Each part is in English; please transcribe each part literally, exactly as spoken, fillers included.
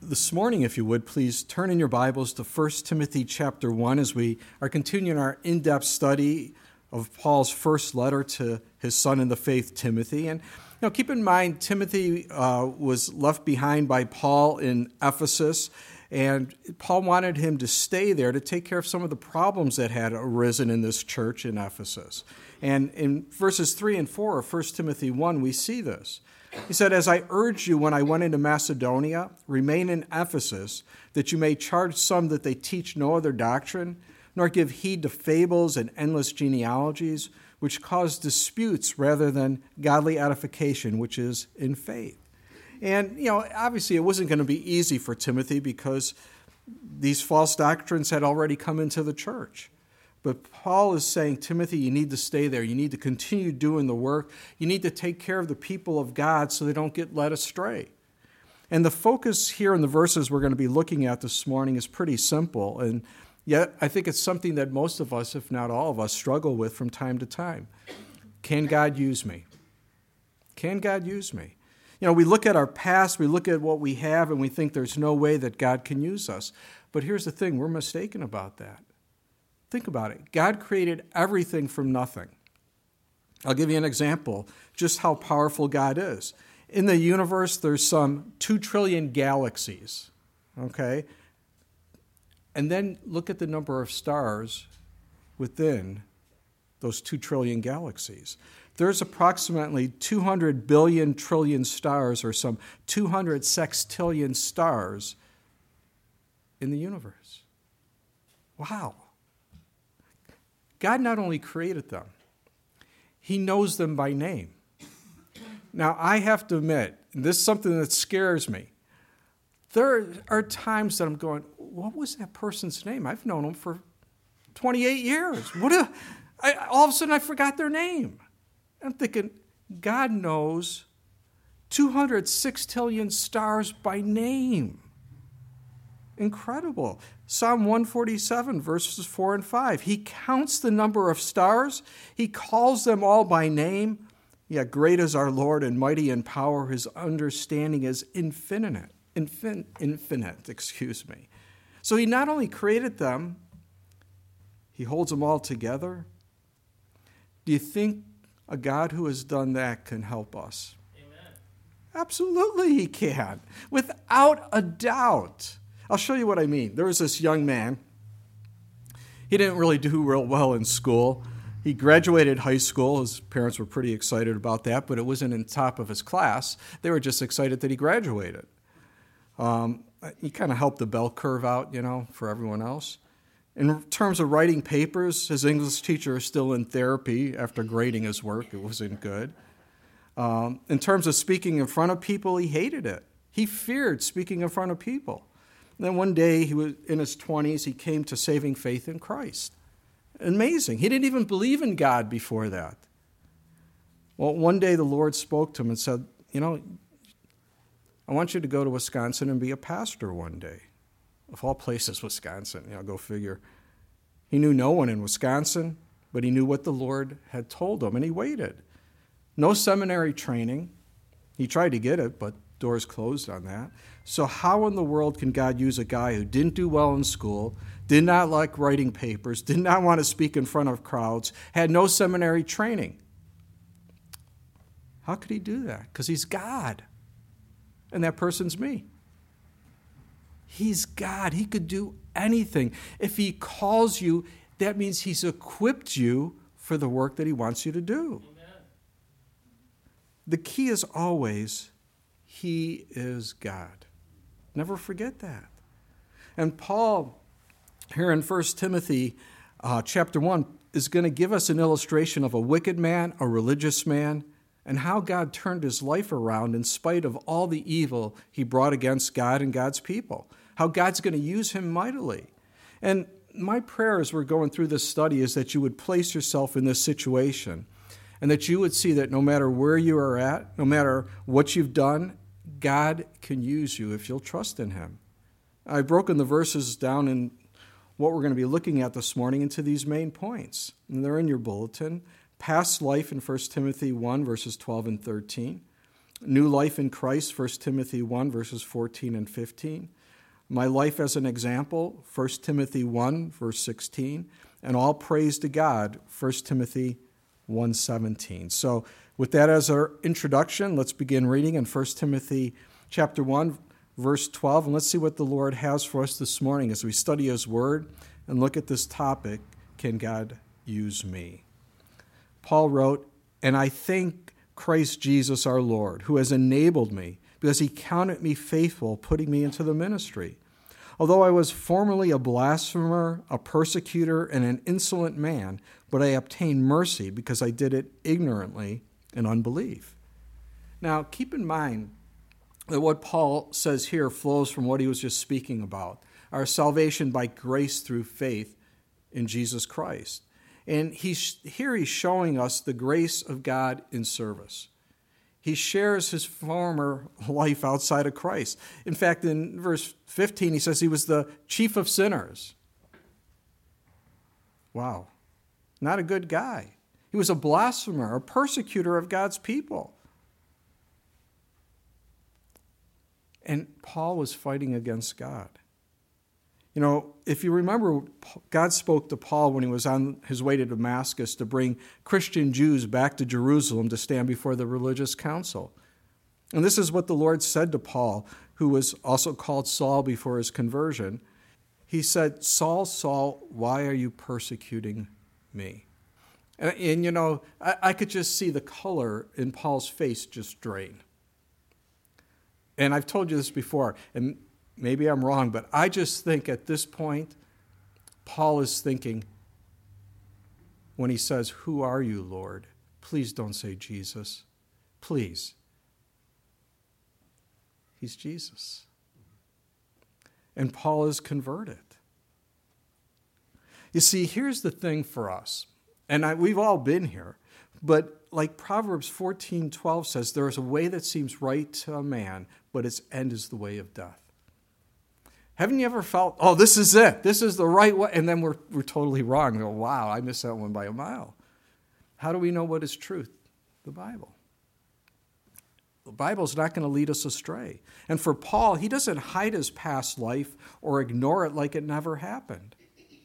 This morning, if you would, please turn in your Bibles to First Timothy chapter one as we are continuing our in-depth study of Paul's first letter to his son in the faith, Timothy. And you know, keep in mind, Timothy uh, was left behind by Paul in Ephesus, and Paul wanted him to stay there to take care of some of the problems that had arisen in this church in Ephesus. And in verses three and four of First Timothy one, we see this. He said, "As I urged you when I went into Macedonia, remain in Ephesus, that you may charge some that they teach no other doctrine, nor give heed to fables and endless genealogies, which cause disputes rather than godly edification, which is in faith." And, you know, obviously it wasn't going to be easy for Timothy because these false doctrines had already come into the church. But Paul is saying, Timothy, you need to stay there. You need to continue doing the work. You need to take care of the people of God so they don't get led astray. And the focus here in the verses we're going to be looking at this morning is pretty simple. And yet I think it's something that most of us, if not all of us, struggle with from time to time. Can God use me? Can God use me? You know, we look at our past, we look at what we have, and we think there's no way that God can use us. But here's the thing, we're mistaken about that. Think about it. God created everything from nothing. I'll give you an example, just how powerful God is. In the universe, there's some two trillion galaxies, okay? And then look at the number of stars within those two trillion galaxies. There's approximately two hundred billion trillion stars, or some two hundred sextillion stars in the universe. Wow. God not only created them, he knows them by name. Now, I have to admit, and this is something that scares me. There are times that I'm going, what was that person's name? I've known them for twenty-eight years. What? A, I, all of a sudden, I forgot their name. I'm thinking, God knows two hundred sextillion stars by name. Incredible. Psalm one forty-seven, verses four and five. He counts the number of stars. He calls them all by name. Yet great is our Lord and mighty in power. His understanding is infinite. Infin, infinite, excuse me. So he not only created them, he holds them all together. Do you think a God who has done that can help us? Amen. Absolutely he can, without a doubt. I'll show you what I mean. There was this young man. He didn't really do real well in school. He graduated high school. His parents were pretty excited about that, but it wasn't in top of his class. They were just excited that he graduated. Um, he kind of helped the bell curve out, you know, for everyone else. In terms of writing papers, his English teacher is still in therapy after grading his work. It wasn't good. Um, in terms of speaking in front of people, he hated it. He feared speaking in front of people. And then one day, he was in his twenties, he came to saving faith in Christ. Amazing. He didn't even believe in God before that. Well, one day the Lord spoke to him and said, you know, I want you to go to Wisconsin and be a pastor one day. Of all places, Wisconsin, you know, go figure. He knew no one in Wisconsin, but he knew what the Lord had told him, and he waited. No seminary training. He tried to get it, but doors closed on that. So how in the world can God use a guy who didn't do well in school, did not like writing papers, did not want to speak in front of crowds, had no seminary training? How could he do that? Because he's God. And that person's me. He's God. He could do anything. If he calls you, that means he's equipped you for the work that he wants you to do. Amen. The key is always, he is God. Never forget that. And Paul, here in First Timothy uh, chapter one, is going to give us an illustration of a wicked man, a religious man, and how God turned his life around in spite of all the evil he brought against God and God's people. How God's going to use him mightily. And my prayer as we're going through this study is that you would place yourself in this situation and that you would see that no matter where you are at, no matter what you've done, God can use you if you'll trust in him. I've broken the verses down in what we're going to be looking at this morning into these main points. And they're in your bulletin. Past life in First Timothy one, verses twelve and thirteen. New life in Christ, First Timothy one, verses fourteen and fifteen. My life as an example, First Timothy one, verse sixteen. And all praise to God, First Timothy one seventeen. So with that as our introduction, let's begin reading in First Timothy chapter one, verse twelve. And let's see what the Lord has for us this morning as we study his word and look at this topic, can God use me? Paul wrote, and I thank Christ Jesus our Lord, who has enabled me, because he counted me faithful, putting me into the ministry. Although I was formerly a blasphemer, a persecutor, and an insolent man, but I obtained mercy because I did it ignorantly in unbelief. Now, keep in mind that what Paul says here flows from what he was just speaking about, our salvation by grace through faith in Jesus Christ. And he's, here he's showing us the grace of God in service. He shares his former life outside of Christ. In fact, in verse fifteen, he says he was the chief of sinners. Wow, not a good guy. He was a blasphemer, a persecutor of God's people. And Paul was fighting against God. You know, if you remember, God spoke to Paul when he was on his way to Damascus to bring Christian Jews back to Jerusalem to stand before the religious council. And this is what the Lord said to Paul, who was also called Saul before his conversion. He said, Saul, Saul, why are you persecuting me? And, and you know, I, I could just see the color in Paul's face just drain. And I've told you this before, and maybe I'm wrong, but I just think at this point, Paul is thinking, when he says, who are you, Lord? Please don't say Jesus. Please. He's Jesus. And Paul is converted. You see, here's the thing for us, and I, we've all been here, but like Proverbs fourteen twelve says, there is a way that seems right to a man, but its end is the way of death. Haven't you ever felt, oh, this is it. This is the right way. And then we're we're totally wrong. We go, wow, I missed that one by a mile. How do we know what is truth? The Bible. The Bible's not going to lead us astray. And for Paul, he doesn't hide his past life or ignore it like it never happened.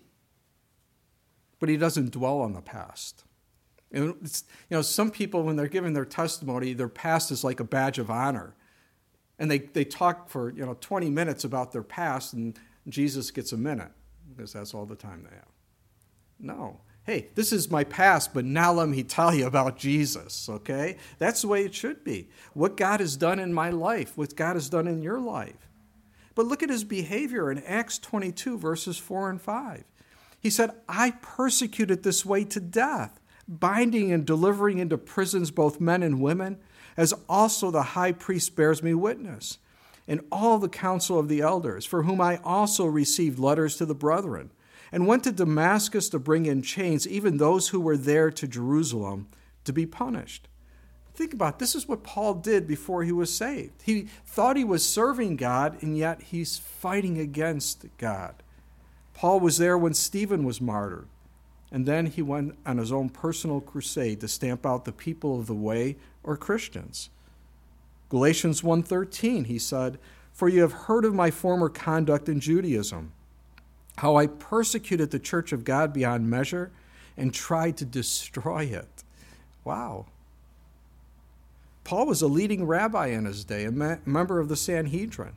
But he doesn't dwell on the past. And it's, you know, some people, when they're giving their testimony, their past is like a badge of honor. And they, they talk for, you know, twenty minutes about their past, and Jesus gets a minute, because that's all the time they have. No. Hey, this is my past, but now let me tell you about Jesus, okay? That's the way it should be. What God has done in my life, what God has done in your life. But look at his behavior in Acts twenty-two, verses four and five. He said, I persecuted this way to death, binding and delivering into prisons both men and women, as also the high priest bears me witness, and all the council of the elders, for whom I also received letters to the brethren, and went to Damascus to bring in chains even those who were there to Jerusalem to be punished. Think about it. This is what Paul did before he was saved. He thought he was serving God, and yet he's fighting against God. Paul was there when Stephen was martyred. And then he went on his own personal crusade to stamp out the people of the way, or Christians. Galatians one thirteen, he said, for you have heard of my former conduct in Judaism, how I persecuted the church of God beyond measure and tried to destroy it. Wow. Paul was a leading rabbi in his day, a me- member of the Sanhedrin.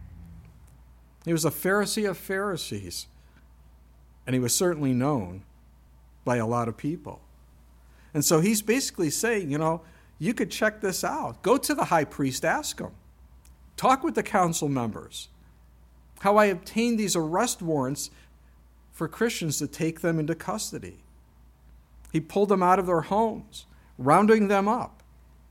He was a Pharisee of Pharisees, and he was certainly known by a lot of people. And so he's basically saying, you know, you could check this out. Go to the high priest, ask him. Talk with the council members. How I obtained these arrest warrants for Christians to take them into custody. He pulled them out of their homes, rounding them up.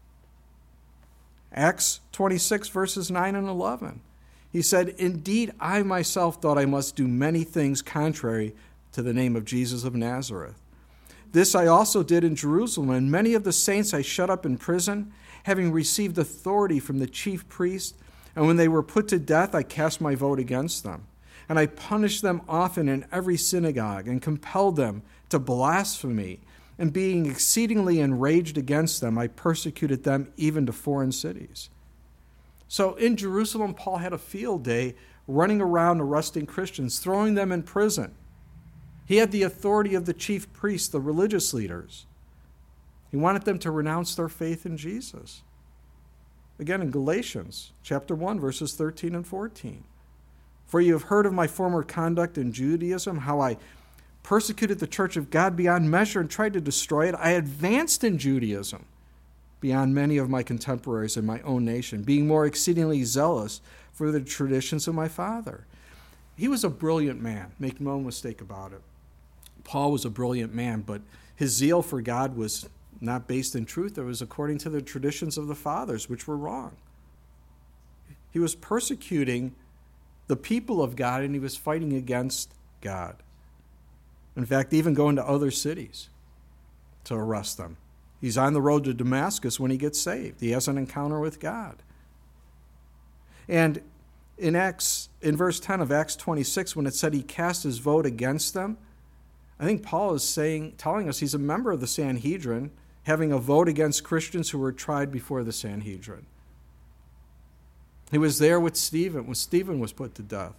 Acts twenty-six, verses nine and eleven. He said, indeed, I myself thought I must do many things contrary to the name of Jesus of Nazareth. This I also did in Jerusalem, and many of the saints I shut up in prison, having received authority from the chief priest, and when they were put to death, I cast my vote against them. And I punished them often in every synagogue, and compelled them to blasphemy, And being exceedingly enraged against them, I persecuted them even to foreign cities. So in Jerusalem, Paul had a field day running around arresting Christians, throwing them in prison. He had the authority of the chief priests, the religious leaders. He wanted them to renounce their faith in Jesus. Again, in Galatians chapter one, verses thirteen and fourteen. For you have heard of my former conduct in Judaism, how I persecuted the church of God beyond measure and tried to destroy it. I advanced in Judaism beyond many of my contemporaries in my own nation, being more exceedingly zealous for the traditions of my father. He was a brilliant man, make no mistake about it. Paul was a brilliant man, but his zeal for God was not based in truth. It was according to the traditions of the fathers, which were wrong. He was persecuting the people of God, and he was fighting against God. In fact, even going to other cities to arrest them. He's on the road to Damascus when he gets saved. He has an encounter with God. And in Acts, in verse ten of Acts twenty-six, when it said he cast his vote against them, I think Paul is saying, telling us he's a member of the Sanhedrin, having a vote against Christians who were tried before the Sanhedrin. He was there with Stephen when Stephen was put to death.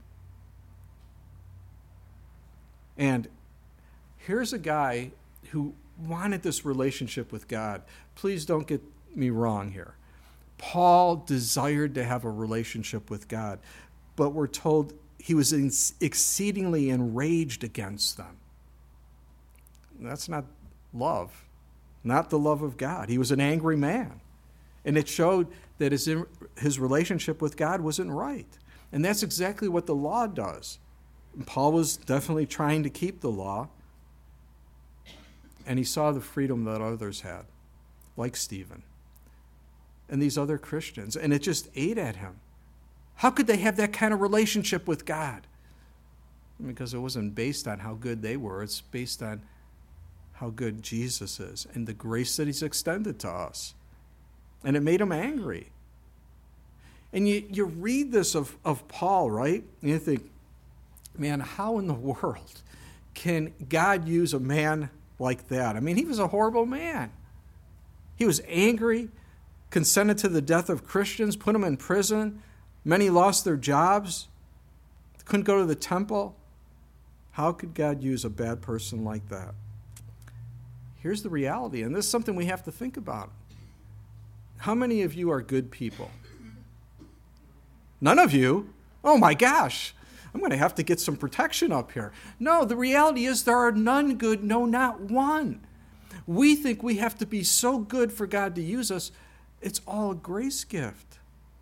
And here's a guy who wanted this relationship with God. Please don't get me wrong here. Paul desired to have a relationship with God, but we're told he was exceedingly enraged against them. That's not love, not the love of God. He was an angry man, and it showed that his, his relationship with God wasn't right. And that's exactly what the law does. And Paul was definitely trying to keep the law, and he saw the freedom that others had, like Stephen and these other Christians, and it just ate at him. How could they have that kind of relationship with God? Because it wasn't based on how good they were. It's based on how good Jesus is and the grace that he's extended to us. And it made him angry. And you, you read this of, of Paul, right? And you think, man, how in the world can God use a man like that? I mean, he was a horrible man. He was angry, consented to the death of Christians, put them in prison. Many lost their jobs, couldn't go to the temple. How could God use a bad person like that? Here's the reality, and this is something we have to think about. How many of you are good people? None of you? Oh my gosh, I'm going to have to get some protection up here. No, the reality is there are none good, no, not one. We think we have to be so good for God to use us. It's all a grace gift.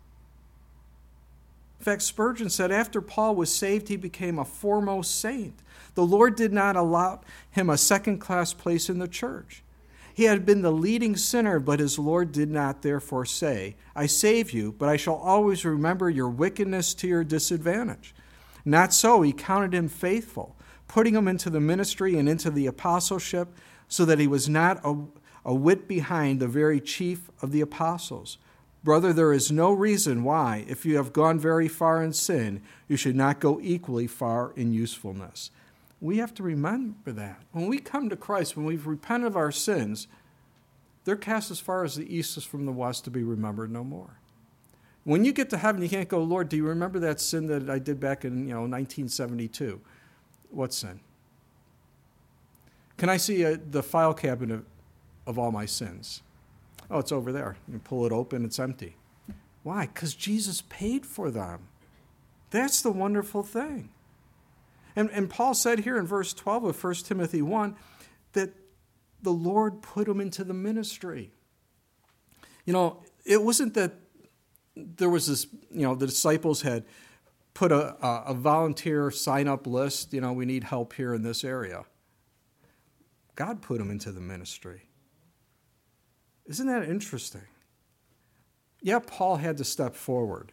In fact, Spurgeon said after Paul was saved, he became a foremost saint. The Lord did not allow him a second-class place in the church. He had been the leading sinner, but his Lord did not therefore say, I save you, but I shall always remember your wickedness to your disadvantage. Not so, he counted him faithful, putting him into the ministry and into the apostleship, so that he was not a, a whit behind the very chief of the apostles. Brother, there is no reason why, if you have gone very far in sin, you should not go equally far in usefulness. We have to remember that. When we come to Christ, when we've repented of our sins, they're cast as far as the east is from the west, to be remembered no more. When you get to heaven, you can't go, Lord, do you remember that sin that I did back in, you know, nineteen seventy-two? What sin? Can I see a, the file cabinet of all my sins? Oh, it's over there. You pull it open, it's empty. Why? Because Jesus paid for them. That's the wonderful thing. And, and Paul said here in verse twelve of First Timothy one that the Lord put him into the ministry. You know, it wasn't that there was this, you know, the disciples had put a, a, a volunteer sign-up list, you know, we need help here in this area. God put him into the ministry. Isn't that interesting? Yeah, Paul had to step forward.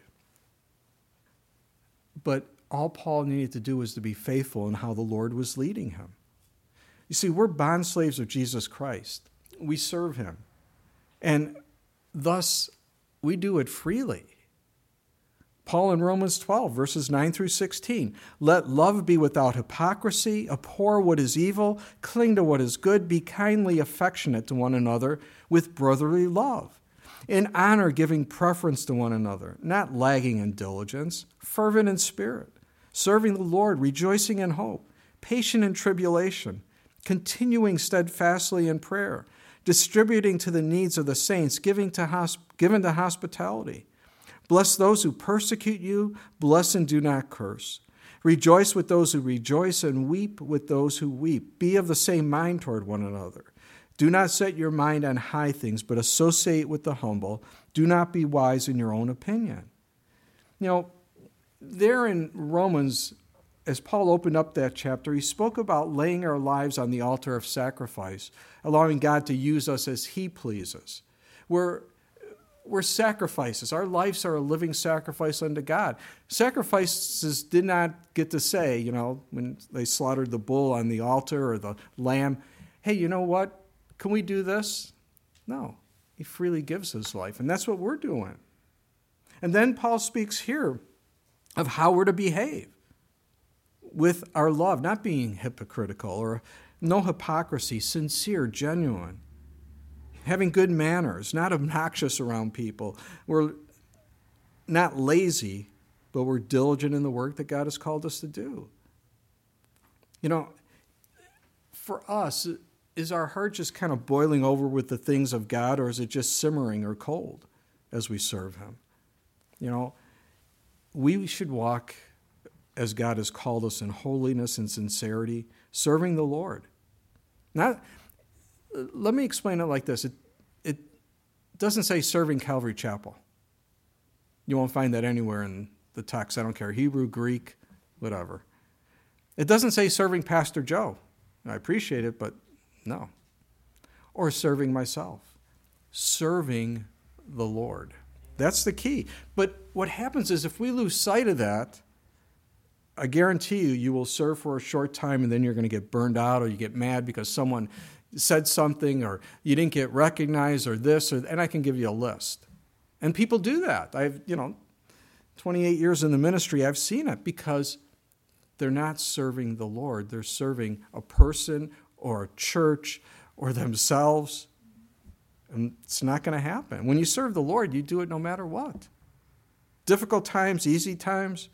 But all Paul needed to do was to be faithful in how the Lord was leading him. You see, we're bondslaves of Jesus Christ. We serve him. And thus, we do it freely. Paul in Romans twelve, verses nine through sixteen. Let love be without hypocrisy, abhor what is evil, cling to what is good, be kindly affectionate to one another with brotherly love. In honor, giving preference to one another, not lagging in diligence, fervent in spirit, serving the Lord, rejoicing in hope, patient in tribulation, continuing steadfastly in prayer, distributing to the needs of the saints, giving to hosp- given to hospitality. Bless those who persecute you, bless and do not curse. Rejoice with those who rejoice and weep with those who weep. Be of the same mind toward one another. Do not set your mind on high things, but associate with the humble. Do not be wise in your own opinion. You know, there in Romans, as Paul opened up that chapter, he spoke about laying our lives on the altar of sacrifice, allowing God to use us as he pleases. We're, we're sacrifices. Our lives are a living sacrifice unto God. Sacrifices did not get to say, you know, when they slaughtered the bull on the altar or the lamb, hey, you know what? Can we do this? No. He freely gives his life, and that's what we're doing. And then Paul speaks here of how we're to behave with our love, not being hypocritical or no hypocrisy, sincere, genuine, having good manners, not obnoxious around people. We're not lazy, but we're diligent in the work that God has called us to do. You know, for us, is our heart just kind of boiling over with the things of God, or is it just simmering or cold as we serve him? You know, we should walk as God has called us in holiness and sincerity, serving the Lord. Not, let me explain it like this. It, it doesn't say serving Calvary Chapel. You won't find that anywhere in the text. I don't care, Hebrew, Greek, whatever. It doesn't say serving Pastor Joe. I appreciate it, but no. Or serving myself. Serving the Lord. That's the key. But what happens is if we lose sight of that, I guarantee you, you will serve for a short time and then you're going to get burned out, or you get mad because someone said something, or you didn't get recognized, or this, or, and I can give you a list. And people do that. I've, you know, twenty-eight years in the ministry, I've seen it because they're not serving the Lord. They're serving a person or a church or themselves. And it's not going to happen. When you serve the Lord, you do it no matter what. Difficult times, easy times.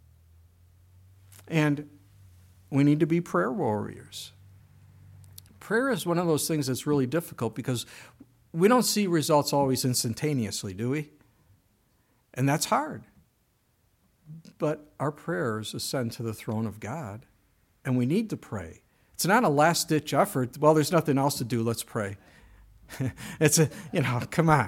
And we need to be prayer warriors. Prayer is one of those things that's really difficult because we don't see results always instantaneously, do we? And that's hard. But our prayers ascend to the throne of God, and we need to pray. It's not a last-ditch effort. Well, there's nothing else to do. Let's pray. It's a, you know, come on.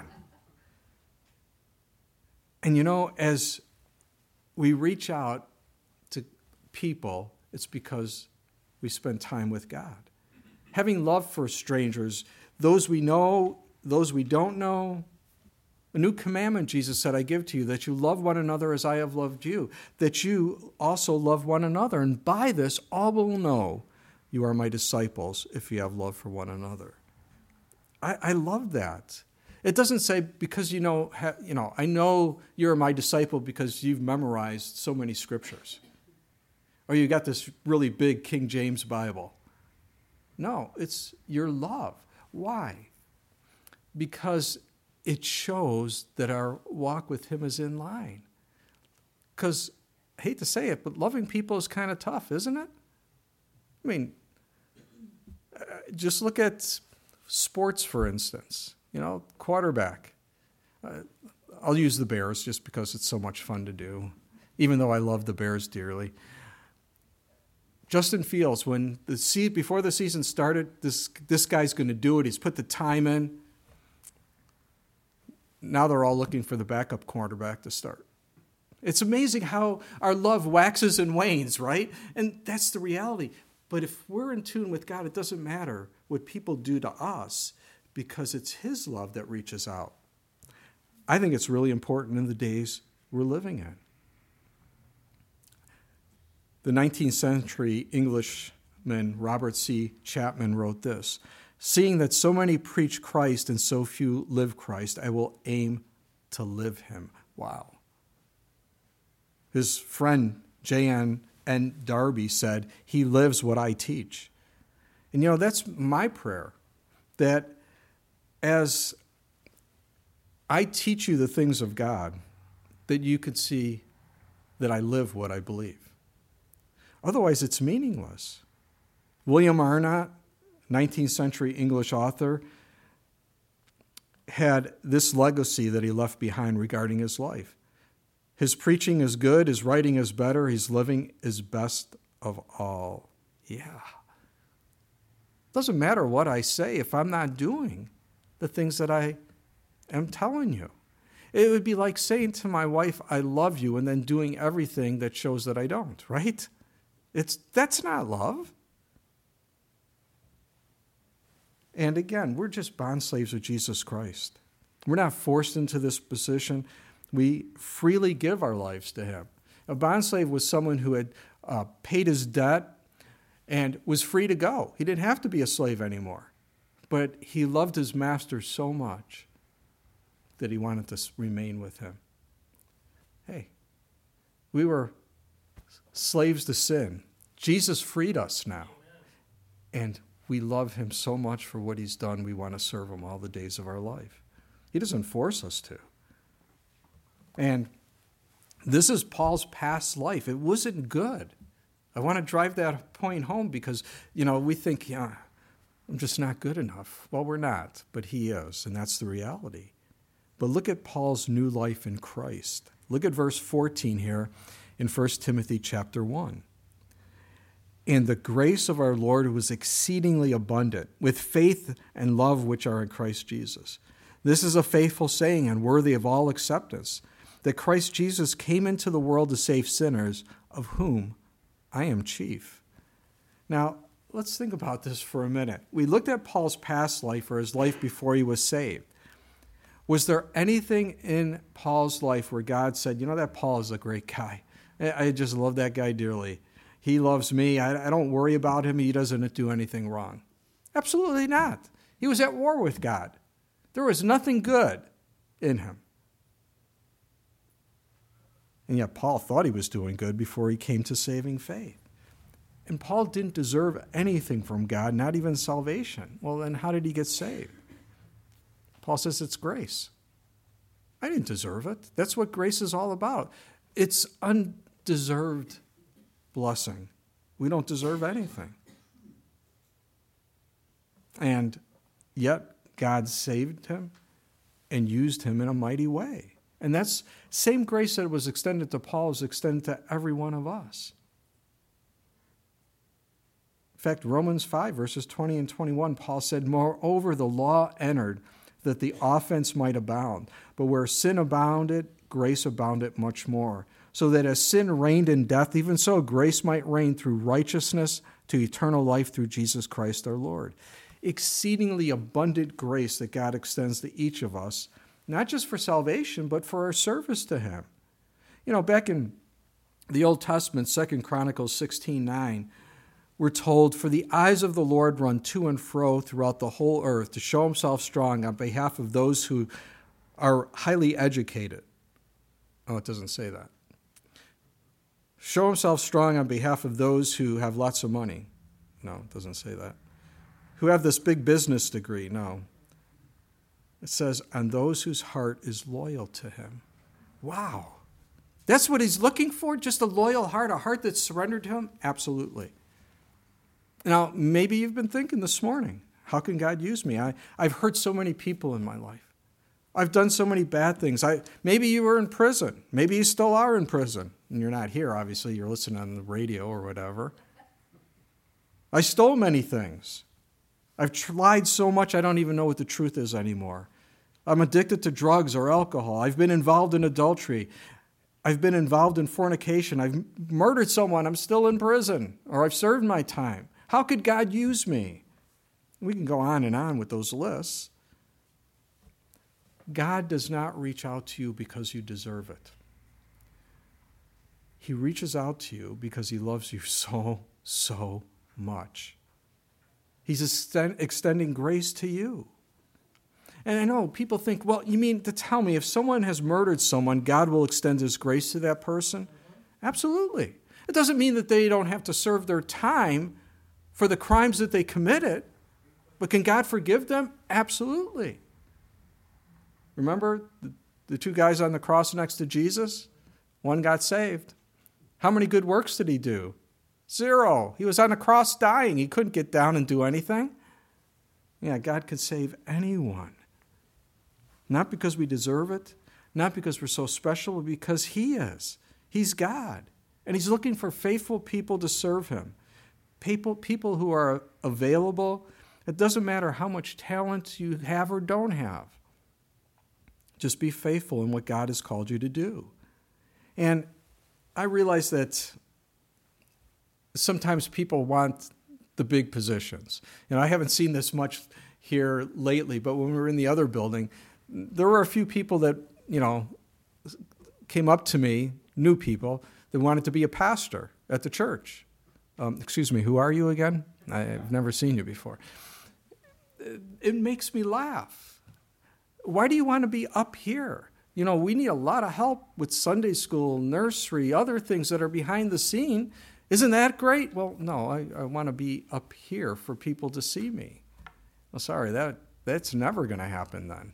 And, you know, as we reach out to people, it's because we spend time with God. Having love for strangers, those we know, those we don't know. A new commandment, Jesus said, I give to you, that you love one another as I have loved you, that you also love one another. And by this, all will know you are my disciples if you have love for one another. I, I love that. It doesn't say because you know, ha, you know, I know you're my disciple because you've memorized so many scriptures. Or you got this really big King James Bible. No, it's your love. Why? Because it shows that our walk with him is in line. Because, I hate to say it, but loving people is kind of tough, isn't it? I mean, just look at sports, for instance. You know, quarterback. Uh, I'll use the Bears just because it's so much fun to do, even though I love the Bears dearly. Justin Fields, when the se- before the season started, this this guy's going to do it. He's put the time in. Now they're all looking for the backup quarterback to start. It's amazing how our love waxes and wanes, right? And that's the reality. But if we're in tune with God, it doesn't matter what people do to us because it's his love that reaches out. I think it's really important in the days we're living in. The nineteenth century Englishman Robert C. Chapman wrote this: seeing that so many preach Christ and so few live Christ, I will aim to live him. Wow. His friend J N N Darby said, "He lives what I teach." And you know, that's my prayer, that as I teach you the things of God, that you could see that I live what I believe. Otherwise, it's meaningless. William Arnott, nineteenth century English author, had this legacy that he left behind regarding his life. His preaching is good, his writing is better, his living is best of all. Yeah. Doesn't matter what I say if I'm not doing the things that I am telling you. It would be like saying to my wife, "I love you," and then doing everything that shows that I don't, right? It's that's not love. And again, we're just bond slaves of Jesus Christ. We're not forced into this position. We freely give our lives to him. A bond slave was someone who had uh, paid his debt and was free to go. He didn't have to be a slave anymore. But he loved his master so much that he wanted to remain with him. Hey, we were slaves to sin. Jesus freed us now. And we love him so much for what he's done, we want to serve him all the days of our life. He doesn't force us to. And this is Paul's past life. It wasn't good. I want to drive that point home because, you know, we think, yeah, I'm just not good enough. Well, we're not, but he is, and that's the reality. But look at Paul's new life in Christ. Look at verse fourteen here in First Timothy chapter one. "And the grace of our Lord was exceedingly abundant, with faith and love which are in Christ Jesus. This is a faithful saying and worthy of all acceptance, that Christ Jesus came into the world to save sinners, of whom I am chief." Now, let's think about this for a minute. We looked at Paul's past life, or his life before he was saved. Was there anything in Paul's life where God said, "You know, that Paul is a great guy. I just love that guy dearly. He loves me. I don't worry about him. He doesn't do anything wrong"? Absolutely not. He was at war with God. There was nothing good in him. And yet Paul thought he was doing good before he came to saving faith. And Paul didn't deserve anything from God, not even salvation. Well, then how did he get saved? Paul says it's grace. I didn't deserve it. That's what grace is all about. It's undeserved blessing. We don't deserve anything. And yet God saved him and used him in a mighty way. And that's same grace that was extended to Paul is extended to every one of us. In fact, Romans five, verses twenty and twenty-one, Paul said, "Moreover, the law entered that the offense might abound. But where sin abounded, grace abounded much more. So that as sin reigned in death, even so grace might reign through righteousness to eternal life through Jesus Christ our Lord." Exceedingly abundant grace that God extends to each of us, not just for salvation, but for our service to him. You know, back in the Old Testament, Second Chronicles sixteen nine, we're told, "For the eyes of the Lord run to and fro throughout the whole earth to show himself strong on behalf of those who are highly educated." Oh, it doesn't say that. Show himself strong on behalf of those who have lots of money. No, it doesn't say that. Who have this big business degree. No. It says, "on those whose heart is loyal to him." Wow. That's what he's looking for? Just a loyal heart, a heart that's surrendered to him? Absolutely. Now, maybe you've been thinking this morning, how can God use me? I, I've hurt so many people in my life. I've done so many bad things. I, maybe you were in prison. Maybe you still are in prison. And you're not here, obviously. You're listening on the radio or whatever. I stole many things. I've lied so much I don't even know what the truth is anymore. I'm addicted to drugs or alcohol. I've been involved in adultery. I've been involved in fornication. I've murdered someone. I'm still in prison. Or I've served my time. How could God use me? We can go on and on with those lists. God does not reach out to you because you deserve it. He reaches out to you because he loves you so, so much. He's extend, extending grace to you. And I know people think, well, you mean to tell me if someone has murdered someone, God will extend his grace to that person? Absolutely. It doesn't mean that they don't have to serve their time for the crimes that they committed, but can God forgive them? Absolutely. Remember the, the two guys on the cross next to Jesus? One got saved. How many good works did he do? Zero. He was on the cross dying. He couldn't get down and do anything. Yeah, God can save anyone. Not because we deserve it, not because we're so special, but because he is. He's God. And he's looking for faithful people to serve him. People, people who are available. It doesn't matter how much talent you have or don't have. Just be faithful in what God has called you to do. And I realize that sometimes people want the big positions. And I haven't seen this much here lately, but when we were in the other building, there were a few people that, you know, came up to me, new people, that wanted to be a pastor at the church. Um, excuse me, who are you again? I've never seen you before. It makes me laugh. Why do you want to be up here? You know, we need a lot of help with Sunday school, nursery, other things that are behind the scene. Isn't that great? Well, no, I, I want to be up here for people to see me. Well, sorry, that that's never going to happen then.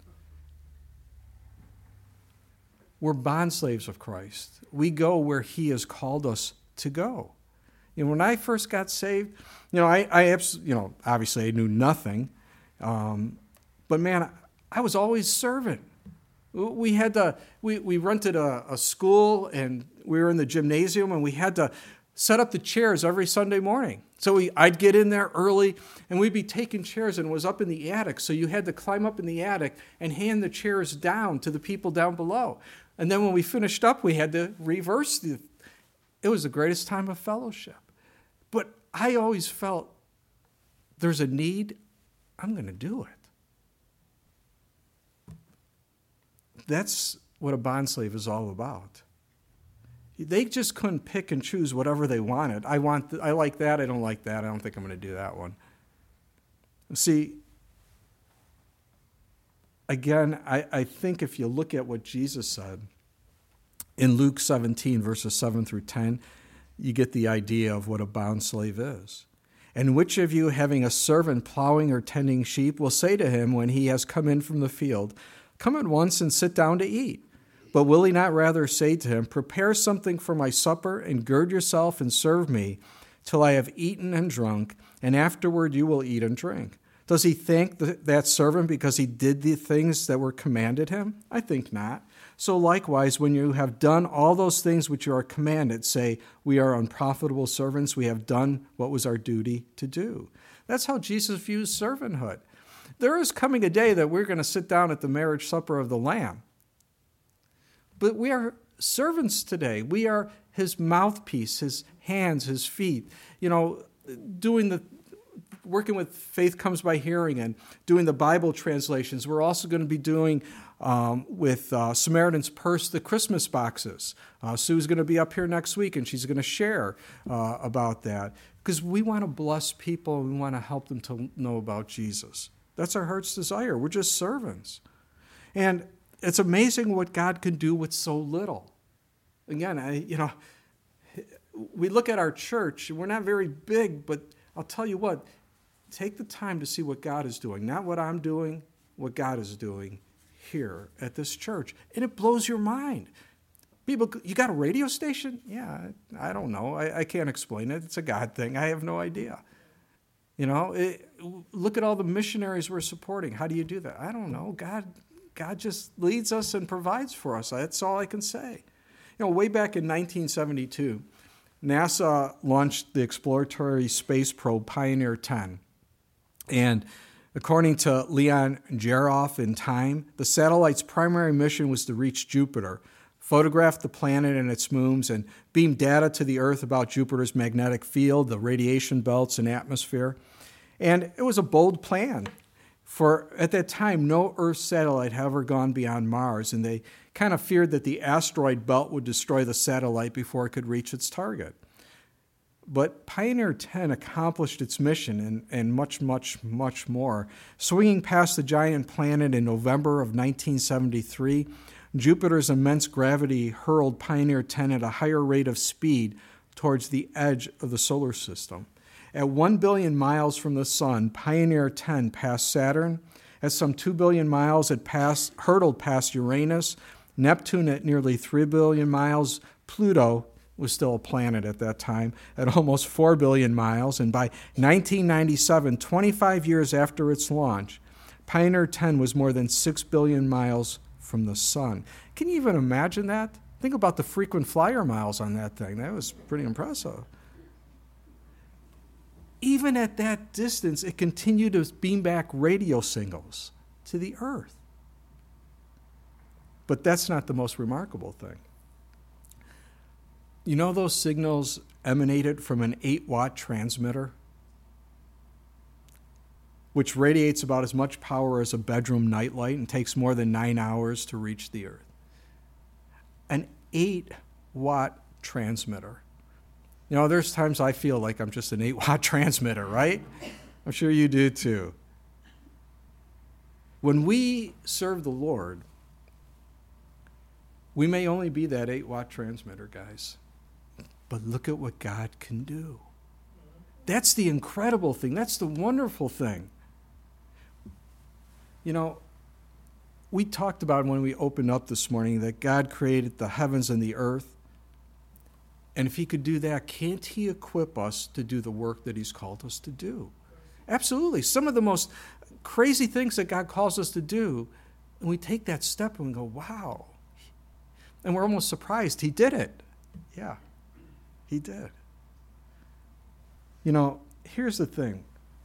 We're bondslaves of Christ. We go where he has called us to go. You know, when I first got saved, you know, I, I you know, obviously I knew nothing. Um, but man, I was always serving. We had to, we, we rented a, a school and we were in the gymnasium and we had to set up the chairs every Sunday morning. So we, I'd get in there early and we'd be taking chairs and it was up in the attic. So you had to climb up in the attic and hand the chairs down to the people down below. And then when we finished up, we had to reverse the, it was the greatest time of fellowship. But I always felt there's a need, I'm going to do it. That's what a bondslave is all about. They just couldn't pick and choose whatever they wanted. I want, th- I like that, I don't like that, I don't think I'm going to do that one. See, again, I, I think if you look at what Jesus said in Luke seventeen, verses seven through ten, you get the idea of what a bondslave is. And which of you, having a servant plowing or tending sheep, will say to him when he has come in from the field, "Come at once and sit down to eat"? But will he not rather say to him, "Prepare something for my supper, and gird yourself and serve me, till I have eaten and drunk, and afterward you will eat and drink"? Does he thank the, that servant because he did the things that were commanded him? I think not. So likewise, when you have done all those things which you are commanded, say, "We are unprofitable servants, we have done what was our duty to do." That's how Jesus views servanthood. There is coming a day that we're going to sit down at the marriage supper of the Lamb. But we are servants today. We are his mouthpiece, his hands, his feet. You know, doing the, working with Faith Comes by Hearing and doing the Bible translations. We're also going to be doing um, with uh, Samaritan's Purse the Christmas boxes. Uh, Sue's going to be up here next week and she's going to share uh, about that. Because we want to bless people and we want to help them to know about Jesus. That's our heart's desire. We're just servants. And it's amazing what God can do with so little. Again, I, you know, we look at our church, we're not very big, but I'll tell you what, take the time to see what God is doing. Not what I'm doing, what God is doing here at this church. And it blows your mind. People, you got a radio station? Yeah, I don't know. I, I can't explain it. It's a God thing. I have no idea. You know, it, look at all the missionaries we're supporting. How do you do that? I don't know. God, God just leads us and provides for us. That's all I can say. You know, way back in nineteen seventy-two, NASA launched the exploratory space probe Pioneer ten. And according to Leon Geroff in Time, the satellite's primary mission was to reach Jupiter, photograph the planet and its moons, and beam data to the Earth about Jupiter's magnetic field, the radiation belts, and atmosphere. And it was a bold plan. For at that time, no Earth satellite had ever gone beyond Mars, and they kind of feared that the asteroid belt would destroy the satellite before it could reach its target. But Pioneer ten accomplished its mission and, and much, much, much more. Swinging past the giant planet in November of nineteen seventy-three, Jupiter's immense gravity hurled Pioneer ten at a higher rate of speed towards the edge of the solar system. At one billion miles from the sun, Pioneer ten passed Saturn. At some two billion miles, it passed, hurtled past Uranus. Neptune at nearly three billion miles. Pluto was still a planet at that time, at almost four billion miles. And by nineteen ninety-seven, twenty-five years after its launch, Pioneer ten was more than six billion miles from the sun. Can you even imagine that? Think about the frequent flyer miles on that thing. That was pretty impressive. Even at that distance, it continued to beam back radio signals to the Earth. But that's not the most remarkable thing. You know those signals emanated from an eight-watt transmitter, which radiates about as much power as a bedroom nightlight and takes more than nine hours to reach the Earth. An eight-watt transmitter. You know, there's times I feel like I'm just an eight-watt transmitter, right? I'm sure you do too. When we serve the Lord, we may only be that eight-watt transmitter, guys. But look at what God can do. That's the incredible thing. That's the wonderful thing. You know, we talked about when we opened up this morning that God created the heavens and the earth. And if he could do that, can't he equip us to do the work that he's called us to do? Absolutely. Some of the most crazy things that God calls us to do, and we take that step and we go, wow. And we're almost surprised he did it. Yeah, he did. You know, here's the thing.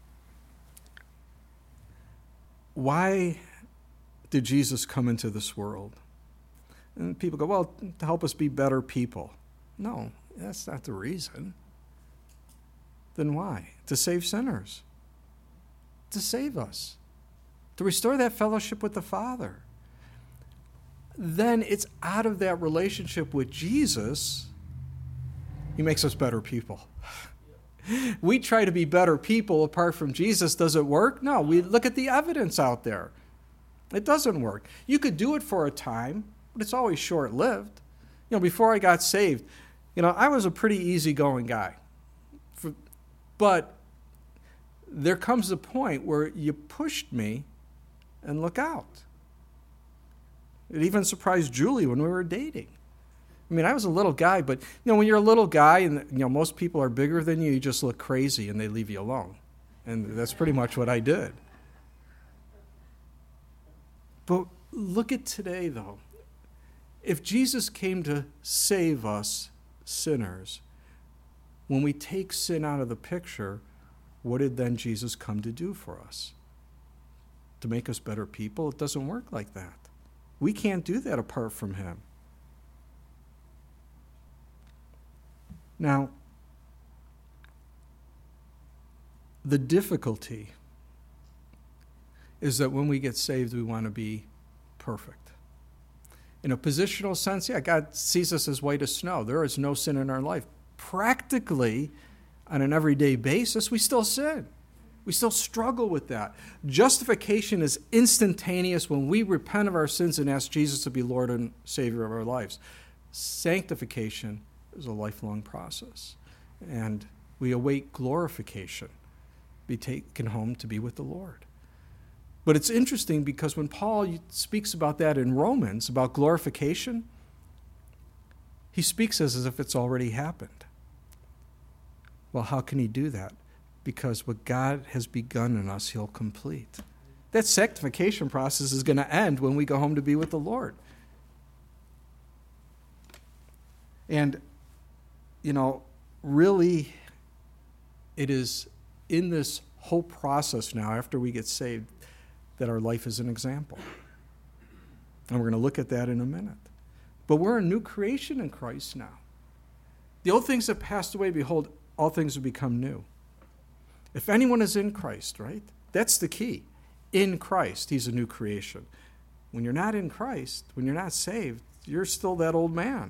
Why did Jesus come into this world? And people go, well, to help us be better people. No, that's not the reason. Then why? To save sinners. To save us. To restore that fellowship with the Father. Then it's out of that relationship with Jesus, he makes us better people. We try to be better people apart from Jesus. Does it work? No, we look at the evidence out there. It doesn't work. You could do it for a time, but it's always short-lived. You know, before I got saved, you know, I was a pretty easygoing guy. For, but there comes a point where you pushed me and look out. It even surprised Julie when we were dating. I mean, I was a little guy, but, you know, when you're a little guy and, you know, most people are bigger than you, you just look crazy and they leave you alone. And that's pretty much what I did. But look at today, though. If Jesus came to save us sinners, when we take sin out of the picture, what did then Jesus come to do for us? To make us better people? It doesn't work like that. We can't do that apart from him. Now, the difficulty is that when we get saved, we want to be perfect. In a positional sense, yeah, God sees us as white as snow. There is no sin in our life. Practically, on an everyday basis, we still sin. We still struggle with that. Justification is instantaneous when we repent of our sins and ask Jesus to be Lord and Savior of our lives. Sanctification is a lifelong process. And we await glorification, be taken home to be with the Lord. But it's interesting because when Paul speaks about that in Romans, about glorification, he speaks as if it's already happened. Well, how can he do that? Because what God has begun in us, he'll complete. That sanctification process is going to end when we go home to be with the Lord. And, you know, really, it is in this whole process now, after we get saved, that our life is an example. And we're going to look at that in a minute. But we're a new creation in Christ now. The old things have passed away, behold, all things have become new. If anyone is in Christ, right? That's the key. In Christ, he's a new creation. When you're not in Christ, when you're not saved, you're still that old man.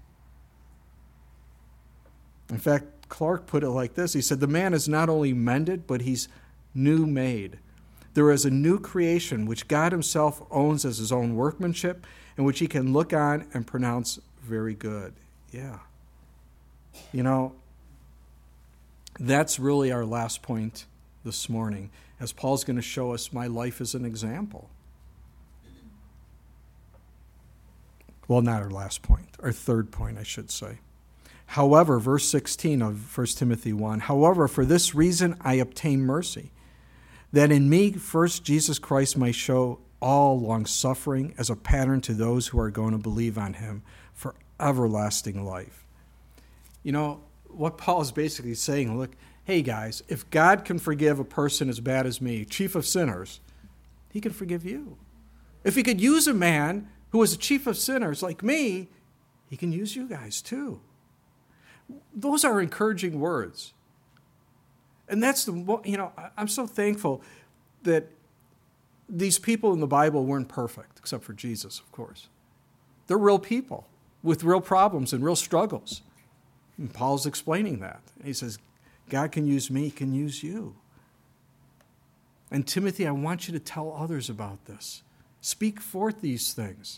In fact, Clark put it like this. He said, the man is not only mended, but he's new made. There is a new creation which God himself owns as his own workmanship and which he can look on and pronounce very good. Yeah. You know, that's really our last point this morning, as Paul's going to show us my life as an example. Well, not our last point, our third point, I should say. However, verse sixteen of First Timothy one, however, for this reason I obtain mercy, that in me first Jesus Christ might show all long-suffering as a pattern to those who are going to believe on him for everlasting life. You know, what Paul is basically saying, look, hey guys, if God can forgive a person as bad as me, chief of sinners, he can forgive you. If he could use a man who was a chief of sinners like me, he can use you guys too. Those are encouraging words. And that's the, you know, I'm so thankful that these people in the Bible weren't perfect, except for Jesus, of course. They're real people with real problems and real struggles. And Paul's explaining that. He says, God can use me, he can use you. And Timothy, I want you to tell others about this. Speak forth these things.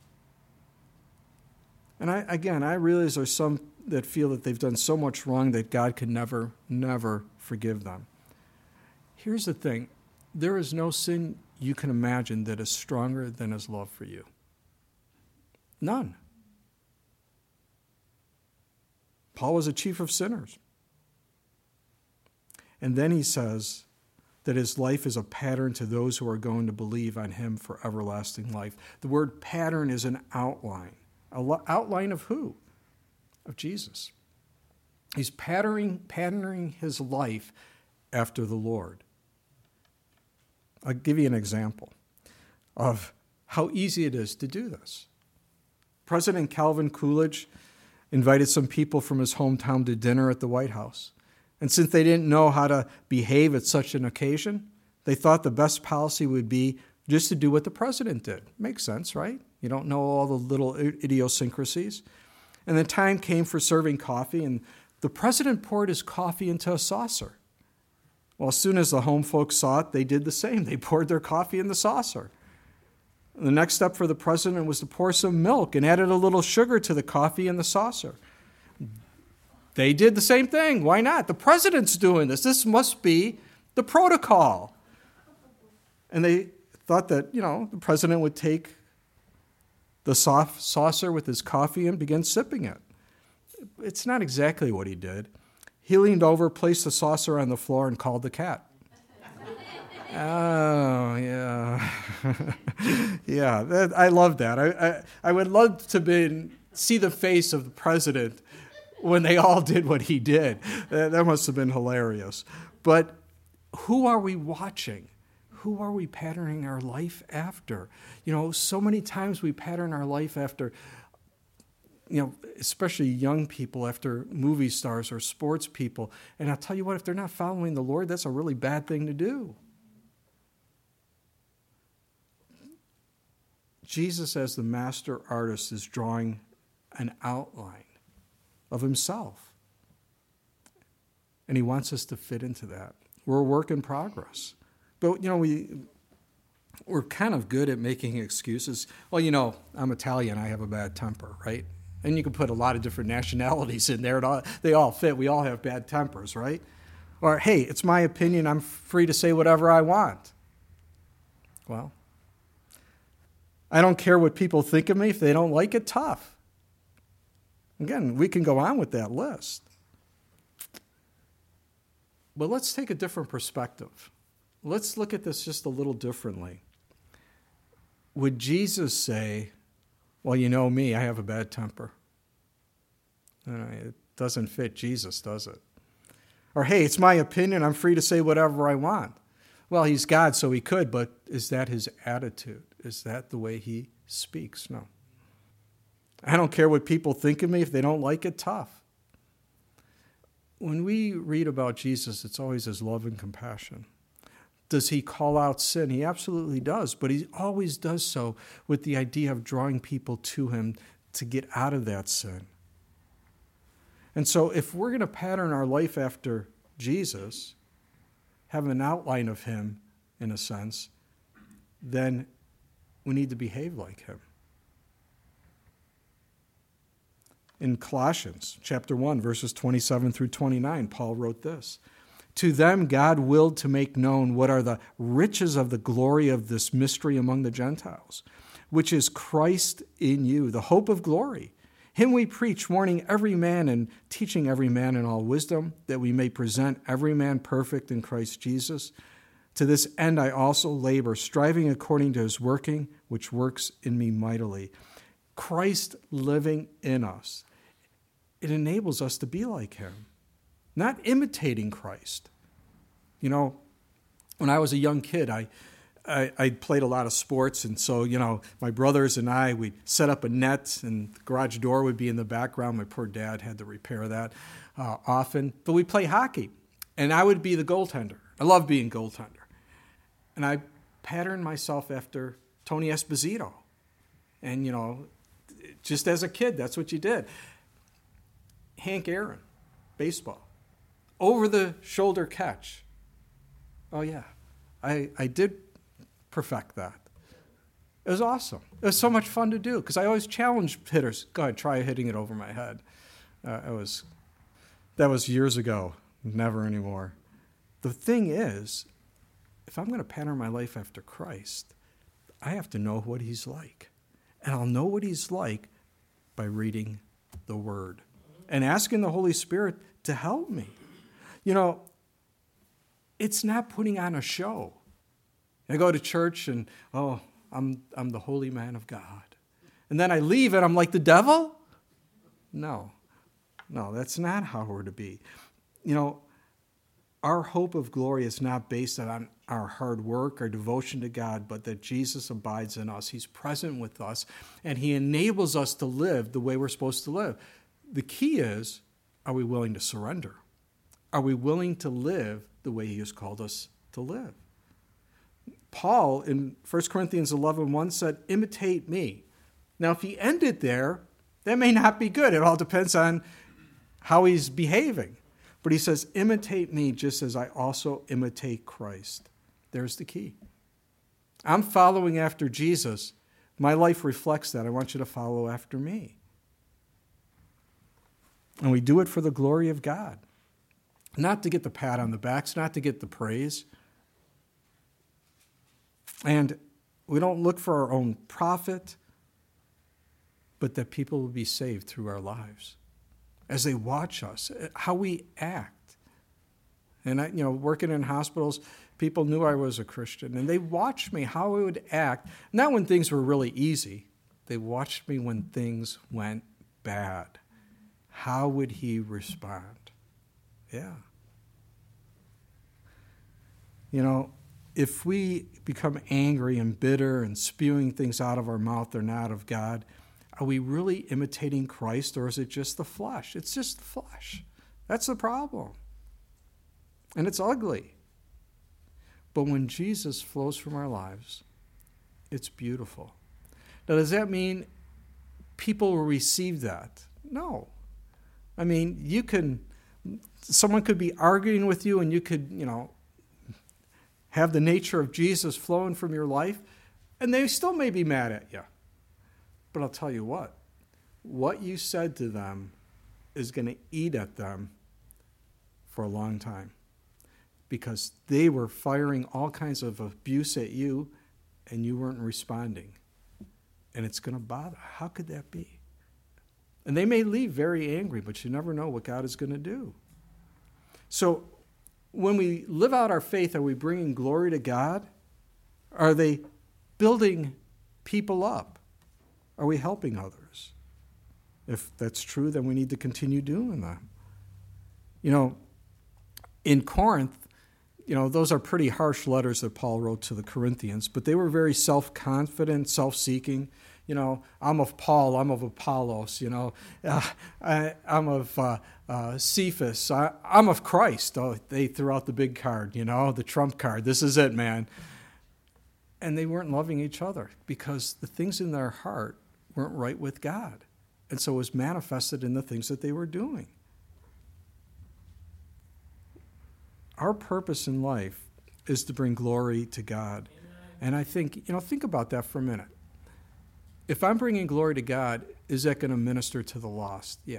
And I, again, I realize there's some that feel that they've done so much wrong that God can never, never forgive them. Here's the thing. There is no sin you can imagine that is stronger than his love for you. None. Paul was a chief of sinners. And then he says that his life is a pattern to those who are going to believe on him for everlasting life. The word pattern is an outline. An outline of who? Of Jesus. He's patterning, patterning his life after the Lord. I'll give you an example of how easy it is to do this. President Calvin Coolidge invited some people from his hometown to dinner at the White House. And since they didn't know how to behave at such an occasion, they thought the best policy would be just to do what the president did. Makes sense, right? You don't know all the little idiosyncrasies. And the time came for serving coffee, and the president poured his coffee into a saucer. Well, as soon as the home folks saw it, they did the same. They poured their coffee in the saucer. The next step for the president was to pour some milk and added a little sugar to the coffee in the saucer. They did the same thing. Why not? The president's doing this. This must be the protocol. And they thought that, you know, the president would take the soft saucer with his coffee and begin sipping it. It's not exactly what he did. He leaned over, placed the saucer on the floor, and called the cat. Oh, yeah. yeah, that, I love that. I, I, I would love to be, see the face of the president when they all did what he did. That, that must have been hilarious. But who are we watching? Who are we patterning our life after? You know, so many times we pattern our life after, you know, especially young people, after movie stars or sports people. And I'll tell you what, if they're not following the Lord, that's a really bad thing to do. Jesus, as the master artist, is drawing an outline of himself. And he wants us to fit into that. We're a work in progress. But, you know, we, we're kind of good at making excuses. Well, you know, I'm Italian. I have a bad temper, right? And you can put a lot of different nationalities in there. It all, they all fit. We all have bad tempers, right? Or, hey, it's my opinion. I'm free to say whatever I want. Well, I don't care what people think of me. If they don't like it, tough. Again, we can go on with that list. But let's take a different perspective. Let's look at this just a little differently. Would Jesus say, well, you know me, I have a bad temper? No, it doesn't fit Jesus, does it? Or, hey, it's my opinion, I'm free to say whatever I want. Well, he's God, so he could, but is that his attitude? Is that the way he speaks? No. I don't care what people think of me. If they don't like it, tough. When we read about Jesus, it's always his love and compassion. Does he call out sin? He absolutely does, but he always does so with the idea of drawing people to him to get out of that sin. And so if we're going to pattern our life after Jesus, have an outline of him, in a sense, then we need to behave like him. In Colossians chapter one, verses twenty-seven through twenty-nine, Paul wrote this. To them God willed to make known what are the riches of the glory of this mystery among the Gentiles, which is Christ in you, the hope of glory. Him we preach, warning every man and teaching every man in all wisdom, that we may present every man perfect in Christ Jesus. To this end I also labor, striving according to his working, which works in me mightily. Christ living in us. It enables us to be like him, not imitating Christ. You know, when I was a young kid, I, I, I played a lot of sports, and so, you know, my brothers and I, we'd set up a net, and the garage door would be in the background. My poor dad had to repair that uh, often. But we'd play hockey, and I would be the goaltender. I love being goaltender. And I patterned myself after Tony Esposito. And, you know, just as a kid, that's what you did. Hank Aaron, baseball. Over-the-shoulder catch. Oh, yeah. I, I did perfect that. It was awesome. It was so much fun to do because I always challenged hitters. Go ahead, try hitting it over my head. Uh, it was, that was years ago. Never anymore. The thing is, if I'm going to pattern my life after Christ, I have to know what he's like. And I'll know what he's like by reading the Word and asking the Holy Spirit to help me. You know, it's not putting on a show. I go to church and, oh, I'm I'm the holy man of God. And then I leave and I'm like the devil? No. No, that's not how we're to be. You know, our hope of glory is not based on our hard work, our devotion to God, but that Jesus abides in us. He's present with us, and he enables us to live the way we're supposed to live. The key is, are we willing to surrender? Are we willing to live the way he has called us to live? Paul in First Corinthians eleven one said, imitate me. Now, if he ended there, that may not be good. It all depends on how he's behaving. But he says, imitate me just as I also imitate Christ. There's the key. I'm following after Jesus. My life reflects that. I want you to follow after me. And we do it for the glory of God. Not to get the pat on the backs, not to get the praise. And we don't look for our own profit, but that people will be saved through our lives. As they watch us, how we act. And I, you know, working in hospitals, people knew I was a Christian, and they watched me how I would act. Not when things were really easy. They watched me when things went bad. How would he respond? Yeah. You know, if we become angry and bitter and spewing things out of our mouth that are not of God, are we really imitating Christ, or is it just the flesh? It's just the flesh. That's the problem. And it's ugly. But when Jesus flows from our lives, it's beautiful. Now, does that mean people will receive that? No. I mean, you can, someone could be arguing with you and you could, you know, have the nature of Jesus flowing from your life, and they still may be mad at you. But I'll tell you what, what you said to them is going to eat at them for a long time, because they were firing all kinds of abuse at you and you weren't responding. And it's going to bother. How could that be? And they may leave very angry, but you never know what God is going to do. So when we live out our faith, are we bringing glory to God? Are they building people up? Are we helping others? If that's true, then we need to continue doing that. You know, in Corinth, you know, those are pretty harsh letters that Paul wrote to the Corinthians, but they were very self-confident, self-seeking. You know, I'm of Paul, I'm of Apollos, you know, uh, I, I'm of uh, uh, Cephas, I, I'm of Christ. Oh, they threw out the big card, you know, the trump card. This is it, man. And they weren't loving each other because the things in their heart weren't right with God. And so it was manifested in the things that they were doing. Our purpose in life is to bring glory to God. Amen. And I think, you know, think about that for a minute. If I'm bringing glory to God, is that going to minister to the lost? Yeah.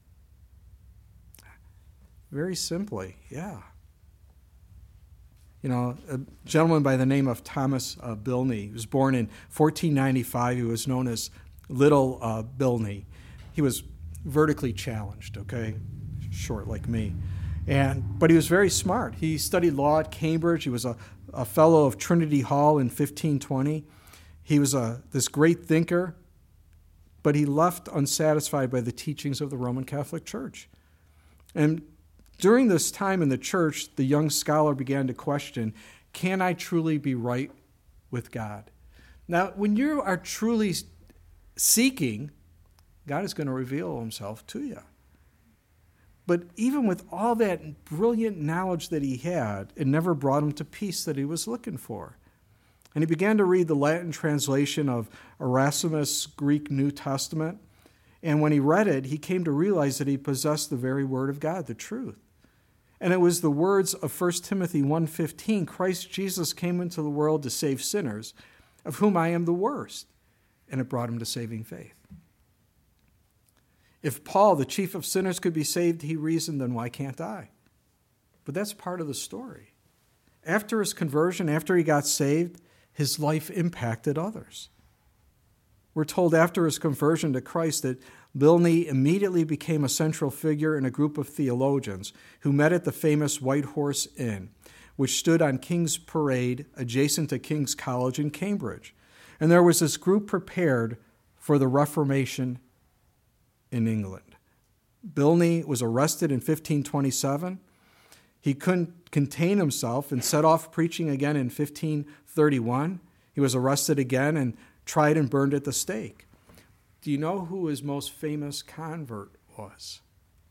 Very simply, yeah. You know, a gentleman by the name of Thomas uh, Bilney was born in fourteen ninety-five. He was known as Little uh, Bilney. He was vertically challenged, okay, short like me. And but he was very smart. He studied law at Cambridge. He was a, a fellow of Trinity Hall in fifteen twenty. He was a, this great thinker, but he left unsatisfied by the teachings of the Roman Catholic Church. And during this time in the church, the young scholar began to question, can I truly be right with God? Now, when you are truly seeking, God is going to reveal himself to you. But even with all that brilliant knowledge that he had, it never brought him to peace that he was looking for. And he began to read the Latin translation of Erasmus' Greek New Testament. And when he read it, he came to realize that he possessed the very word of God, the truth. And it was the words of First Timothy one fifteen, Christ Jesus came into the world to save sinners, of whom I am the worst. And it brought him to saving faith. If Paul, the chief of sinners, could be saved, he reasoned, then why can't I? But that's part of the story. After his conversion, after he got saved, his life impacted others. We're told after his conversion to Christ that Bilney immediately became a central figure in a group of theologians who met at the famous White Horse Inn, which stood on King's Parade adjacent to King's College in Cambridge. And there was this group prepared for the Reformation in England. Bilney was arrested in fifteen twenty-seven. He couldn't contain himself and set off preaching again in fifteen thirty-one. He was arrested again and tried and burned at the stake. Do you know who his most famous convert was?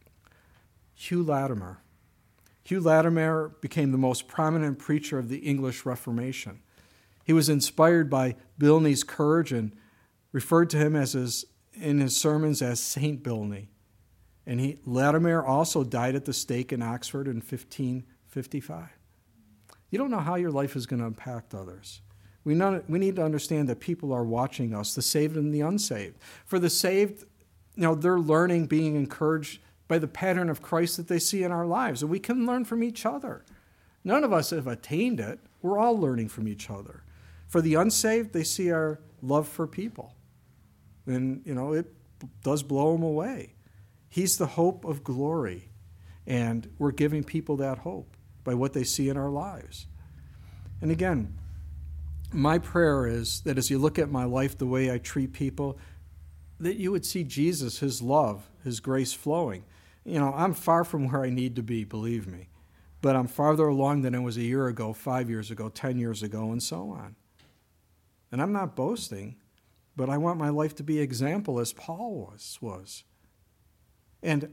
Hugh Latimer. Hugh Latimer became the most prominent preacher of the English Reformation. He was inspired by Bilney's courage and referred to him as his, in his sermons as Saint Bilney. And he, Latimer also died at the stake in Oxford in fifteen fifty-five. You don't know how your life is going to impact others. We, know, we need to understand that people are watching us, the saved and the unsaved. For the saved, you know, they're learning, being encouraged by the pattern of Christ that they see in our lives. And we can learn from each other. None of us have attained it. We're all learning from each other. For the unsaved, they see our love for people. And, you know, it does blow them away. He's the hope of glory. And we're giving people that hope by what they see in our lives. And again, my prayer is that as you look at my life, the way I treat people, that you would see Jesus, his love, his grace flowing. You know, I'm far from where I need to be, believe me. But I'm farther along than I was a year ago, five years ago, ten years ago, and so on. And I'm not boasting, but I want my life to be example as Paul was. was. And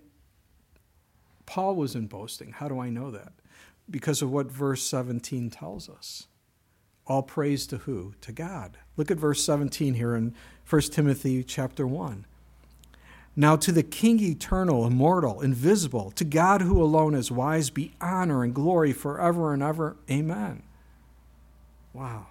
Paul wasn't boasting. How do I know that? Because of what verse seventeen tells us. All praise to who? To God. Look at verse seventeen here in First Timothy chapter one. Now to the King eternal, immortal, invisible, to God who alone is wise, be honor and glory forever and ever. Amen. Wow.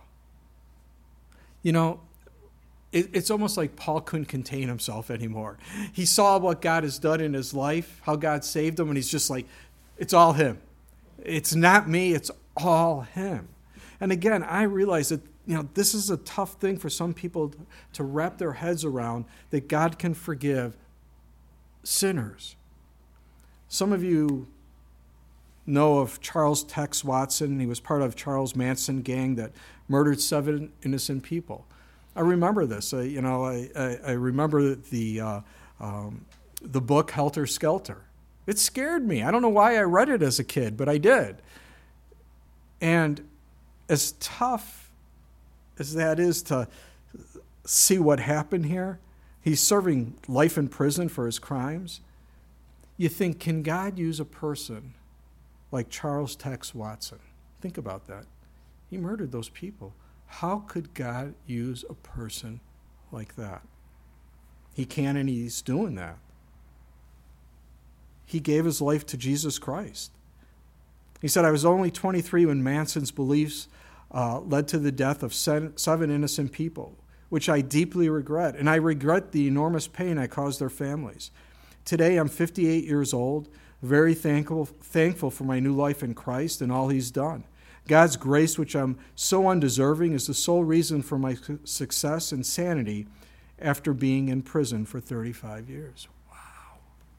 You know, it, it's almost like Paul couldn't contain himself anymore. He saw what God has done in his life, how God saved him, and he's just like, it's all him. It's not me, it's all him. And again, I realize that, you know, this is a tough thing for some people to wrap their heads around, that God can forgive sinners. Some of you know of Charles Tex Watson. He was part of Charles Manson gang that murdered seven innocent people. I remember this. I, you know, I, I, I remember the uh, um, the book Helter Skelter. It scared me. I don't know why I read it as a kid, but I did. And as tough as that is to see what happened here, he's serving life in prison for his crimes. You think, can God use a person like Charles Tex Watson? Think about that. He murdered those people. How could God use a person like that? He can, and he's doing that. He gave his life to Jesus Christ. He said, I was only twenty-three when Manson's beliefs uh, led to the death of seven innocent people, which I deeply regret, and I regret the enormous pain I caused their families. Today, I'm fifty-eight years old, very thankful, thankful for my new life in Christ and all he's done. God's grace, which I'm so undeserving, is the sole reason for my success and sanity after being in prison for thirty-five years. Wow.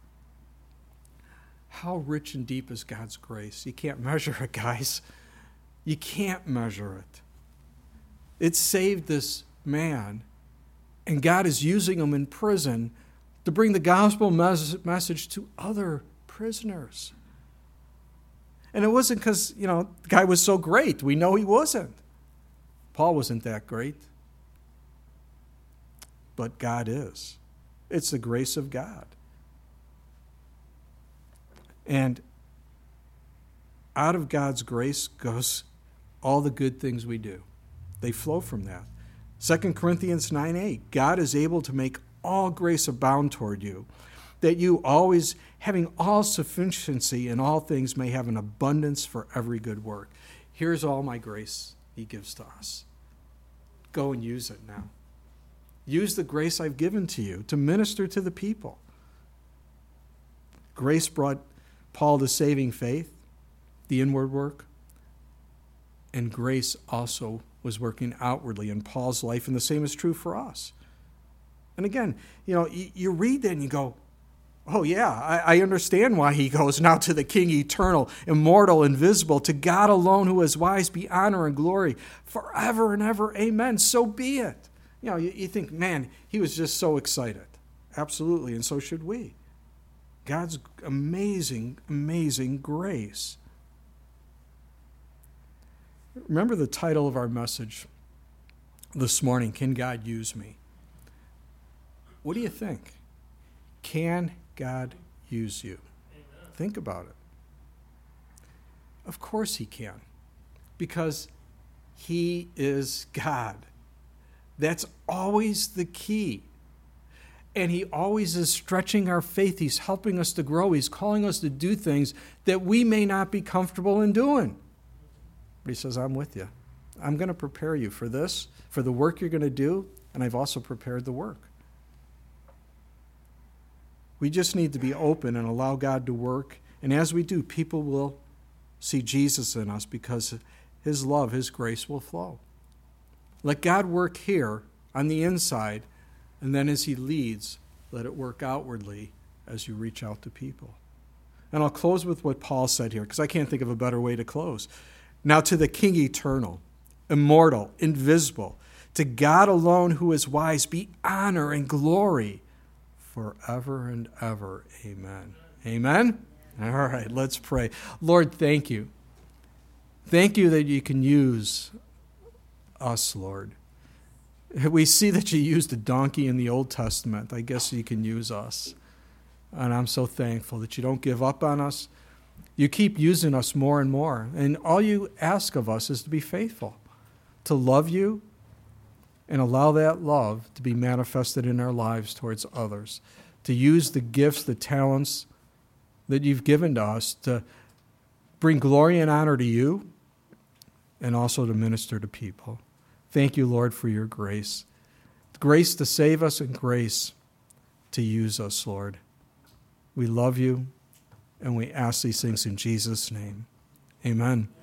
How rich and deep is God's grace? You can't measure it, guys. You can't measure it. It saved this man, and God is using him in prison to bring the gospel mes- message to other prisoners. And it wasn't because, you know, the guy was so great. We know he wasn't. Paul wasn't that great. But God is. It's the grace of God. And out of God's grace goes all the good things we do. They flow from that. Second Corinthians nine eight, God is able to make all grace abound toward you, that you always, having all sufficiency in all things, may have an abundance for every good work. Here's all my grace he gives to us. Go and use it now. Use the grace I've given to you to minister to the people. Grace brought Paul to saving faith, the inward work, and grace also was working outwardly in Paul's life, and the same is true for us. And again, you know, you, you read that and you go, oh yeah, I, I understand why he goes now to the King eternal, immortal, invisible, to God alone who is wise, be honor and glory forever and ever. Amen. So be it. You know, you, you think, man, he was just so excited. Absolutely, and so should we. God's amazing, amazing grace. Remember the title of our message this morning, Can God Use Me? What do you think? Can God use you? Amen. Think about it. Of course he can, because he is God. That's always the key. And he always is stretching our faith. He's helping us to grow. He's calling us to do things that we may not be comfortable in doing. But he says, I'm with you. I'm going to prepare you for this, for the work you're going to do, and I've also prepared the work. We just need to be open and allow God to work. And as we do, people will see Jesus in us because his love, his grace will flow. Let God work here on the inside, and then as he leads, let it work outwardly as you reach out to people. And I'll close with what Paul said here, because I can't think of a better way to close. Now to the King eternal, immortal, invisible, to God alone who is wise, be honor and glory forever and ever. Amen. Amen? All right, let's pray. Lord, thank you. Thank you that you can use us, Lord. We see that you used a donkey in the Old Testament. I guess you can use us. And I'm so thankful that you don't give up on us. You keep using us more and more. And all you ask of us is to be faithful, to love you, and allow that love to be manifested in our lives towards others, to use the gifts, the talents that you've given to us to bring glory and honor to you and also to minister to people. Thank you, Lord, for your grace. Grace to save us and grace to use us, Lord. We love you, and we ask these things in Jesus' name. Amen.